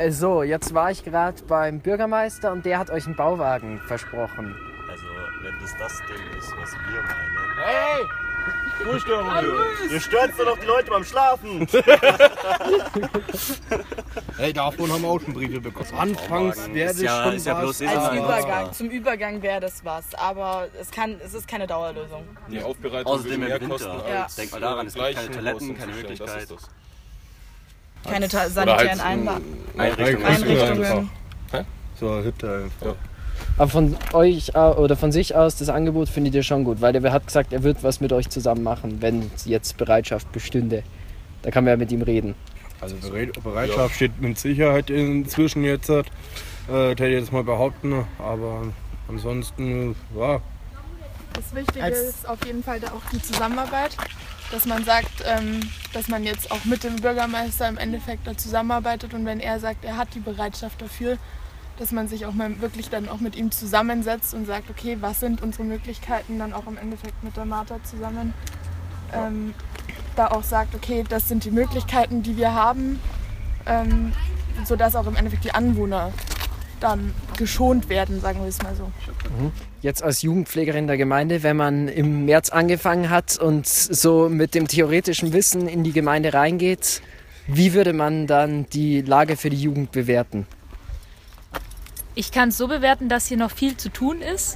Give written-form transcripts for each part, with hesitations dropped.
So, jetzt war ich gerade beim Bürgermeister und der hat euch einen Bauwagen versprochen. Also, wenn das Ding ist, was wir meinen. Hey! Ruhestörung! Ihr stört doch die Leute beim Schlafen! Hey, davon haben wir auch schon Briefe bekommen. Anfangs wäre das schon ist ja bloß Als Übergang, zum Übergang wäre das was, aber es ist keine Dauerlösung. Die Aufbereitung Außerdem würde mehr im Winter. kosten Ja. als Denk mal daran, es gibt keine gleichen Toiletten, Haus keine hinzustellen. Möglichkeit. Das ist Keine das. sanitären Einrichtungen. So eine Hütte einfach. Ja. Aber von euch oder von sich aus, das Angebot findet ihr schon gut, weil der hat gesagt, er wird was mit euch zusammen machen, wenn jetzt Bereitschaft bestünde. Da kann man ja mit ihm reden. Also Bereitschaft steht mit Sicherheit inzwischen jetzt, hätte ich jetzt mal behaupten, aber ansonsten, ja. Das Wichtige ist auf jeden Fall da auch die Zusammenarbeit, dass man sagt, dass man jetzt auch mit dem Bürgermeister im Endeffekt da zusammenarbeitet und wenn er sagt, er hat die Bereitschaft dafür, dass man sich auch mal wirklich dann auch mit ihm zusammensetzt und sagt, okay, was sind unsere Möglichkeiten, dann auch im Endeffekt mit der Martha zusammen, da auch sagt, okay, das sind die Möglichkeiten, die wir haben, sodass auch im Endeffekt die Anwohner dann geschont werden, sagen wir es mal so. Jetzt als Jugendpflegerin der Gemeinde, wenn man im März angefangen hat und so mit dem theoretischen Wissen in die Gemeinde reingeht, wie würde man dann die Lage für die Jugend bewerten? Ich kann es so bewerten, dass hier noch viel zu tun ist.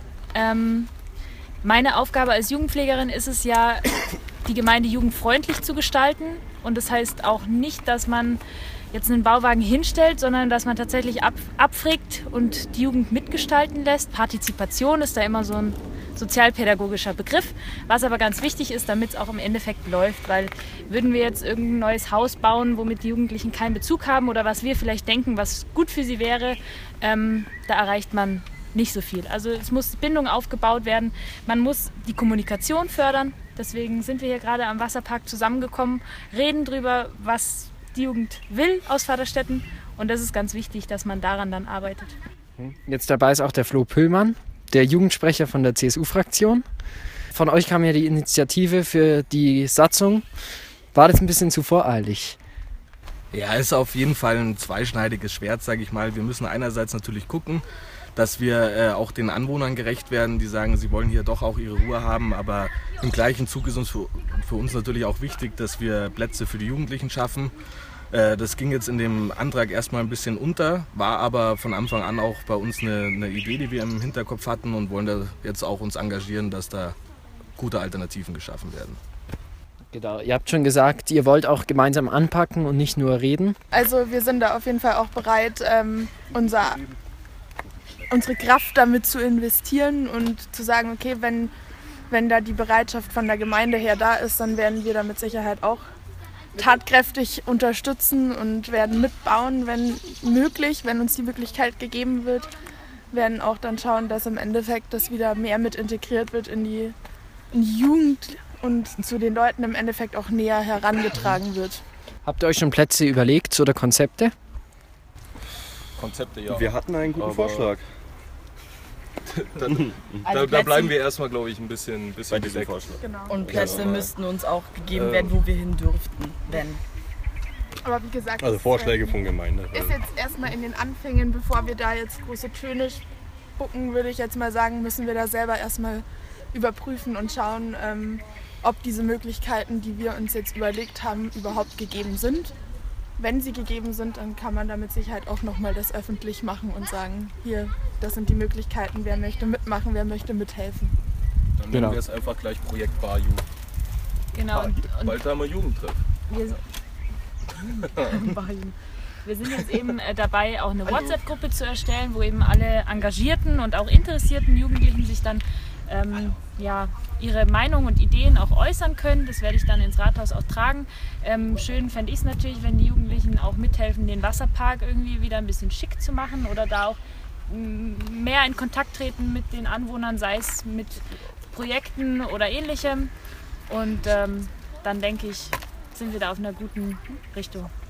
Meine Aufgabe als Jugendpflegerin ist es ja, die Gemeinde jugendfreundlich zu gestalten. Und das heißt auch nicht, dass man jetzt einen Bauwagen hinstellt, sondern dass man tatsächlich abfragt und die Jugend mitgestalten lässt. Partizipation ist da immer so ein sozialpädagogischer Begriff, was aber ganz wichtig ist, damit es auch im Endeffekt läuft, weil würden wir jetzt irgendein neues Haus bauen, womit die Jugendlichen keinen Bezug haben oder was wir vielleicht denken, was gut für sie wäre, da erreicht man nicht so viel. Also es muss Bindung aufgebaut werden, man muss die Kommunikation fördern, deswegen sind wir hier gerade am Wasserpark zusammengekommen, reden drüber, was die Jugend will aus Vaterstetten und das ist ganz wichtig, dass man daran dann arbeitet. Jetzt dabei ist auch der Flo Püllmann, der Jugendsprecher von der CSU-Fraktion. Von euch kam ja die Initiative für die Satzung. War das ein bisschen zu voreilig? Ja, ist auf jeden Fall ein zweischneidiges Schwert, sage ich mal. Wir müssen einerseits natürlich gucken, dass wir auch den Anwohnern gerecht werden, die sagen, sie wollen hier doch auch ihre Ruhe haben. Aber im gleichen Zug ist uns für uns natürlich auch wichtig, dass wir Plätze für die Jugendlichen schaffen. Das ging jetzt in dem Antrag erstmal ein bisschen unter, war aber von Anfang an auch bei uns eine Idee, die wir im Hinterkopf hatten und wollen da jetzt auch uns engagieren, dass da gute Alternativen geschaffen werden. Genau, ihr habt schon gesagt, ihr wollt auch gemeinsam anpacken und nicht nur reden. Also wir sind da auf jeden Fall auch bereit, unsere Kraft damit zu investieren und zu sagen, okay, wenn da die Bereitschaft von der Gemeinde her da ist, dann werden wir da mit Sicherheit auch tatkräftig unterstützen und werden mitbauen, wenn möglich, wenn uns die Möglichkeit gegeben wird, werden auch dann schauen, dass im Endeffekt das wieder mehr mit integriert wird in die Jugend und zu den Leuten im Endeffekt auch näher herangetragen wird. Habt ihr euch schon Plätze überlegt oder Konzepte? Konzepte, ja. Wir hatten einen guten Vorschlag. Da bleiben wir erstmal, glaube ich, ein bisschen bedeckt. Genau. Und Plätze müssten uns auch gegeben werden, wo wir hin dürften, wenn. Aber wie gesagt, Also Vorschläge von Gemeinde. ist jetzt erstmal in den Anfängen, bevor wir da jetzt große Töne spucken, würde ich jetzt mal sagen, müssen wir da selber erstmal überprüfen und schauen, ob diese Möglichkeiten, die wir uns jetzt überlegt haben, überhaupt gegeben sind. Wenn sie gegeben sind, dann kann man da mit Sicherheit auch nochmal das öffentlich machen und sagen, hier, das sind die Möglichkeiten, wer möchte mitmachen, wer möchte mithelfen. Dann nennen wir es einfach glich Projekt Barjugend. Genau. Und Bald haben wir Jugendtreff. wir sind jetzt eben dabei, auch eine WhatsApp-Gruppe zu erstellen, wo eben alle engagierten und auch interessierten Jugendlichen sich dann ihre Meinung und Ideen auch äußern können. Das werde ich dann ins Rathaus auch tragen. Schön fände ich es natürlich, wenn die Jugendlichen auch mithelfen, den Wasserpark irgendwie wieder ein bisschen schick zu machen oder da auch mehr in Kontakt treten mit den Anwohnern, sei es mit Projekten oder ähnlichem. Und dann denke ich, sind wir da auf einer guten Richtung.